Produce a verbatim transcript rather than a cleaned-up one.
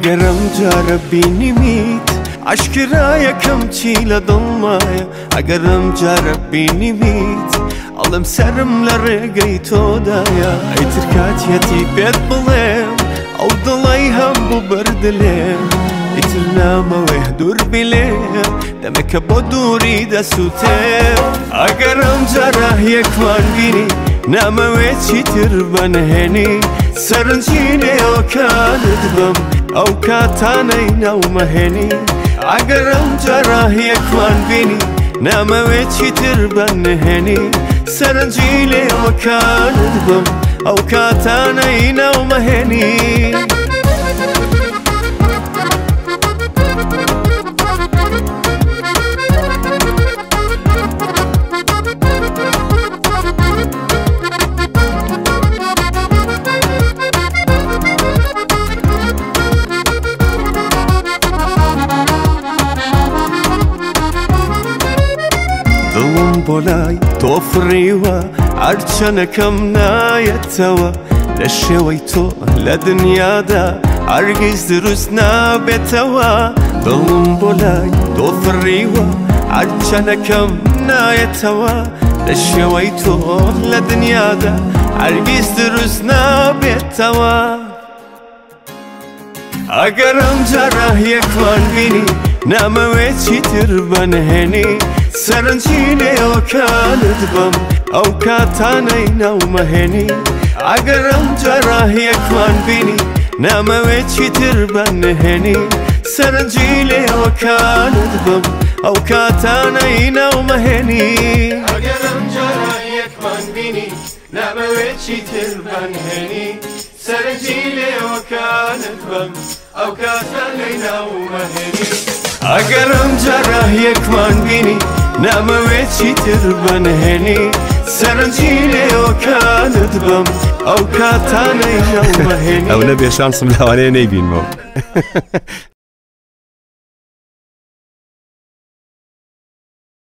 ئەگەرم جارە بینیمیت عشکرا یەکەم چی لە دڵمایە ئەگەرم جارە بینیمیت ئەڵێم سەرم لە ڕێگەی تۆدایە ئەیتر کاتیەتی پێت بڵێم ئەو دڵی هەمبوو بەردلێم ئیتر نامەوێ دوور بلێم دەمێکە بۆ دووری دەسووتێم ئەگەرم جارە یەکمان بینی نامەوێ چیتر بەنهێنی سەرنجینێوەکانت بم ئەو کاتانەی ناومەهێنی ئەگەرم جارە یەکمان بینی نامەوێ چیتر بەنهێنی سەرنجینێوەکانت بم ئەو کاتانەی ناومەهێنی دڵم بۆ لای تۆ فڕیوە هەرچەنەکەم نایەتەوە لە شێوەی تۆ لە دنیادا هەرگیز دروست نابێتەوە دڵم بۆ لای تۆ فڕیوە هەرچەنەکەم نایەتەوە لە شێوەی تۆ لە دنیادا هەرگیز دروست نابێتەوە ئەگەرم جارە یەکمان بینی نامەوێ چیتر بەنهێنی سەرنجینێوەکانت بم ئەو کاتانەی ناومەهێنی ئەگەرم جارە یەکمان بینی نامەوێ چیتر بەنهێنی سەرنجینێوەکانت بم ئەو کاتانەی ناومەهێنی ئەگەرم جارە یەکمان بینی نامەوێ چیتر بەنهێنی سەرنجینێوەکانت بم ئەو کاتانەی ناومەهێنی ئەگەرم جارە یەکمان بینی نامەوێ چیتر بەنهێنی سەرنجینێوەکانت بم ئەو کاتانەی ناومەهێنی ئەو نەبێ شانسم لەوانەیە نەیبینمەوە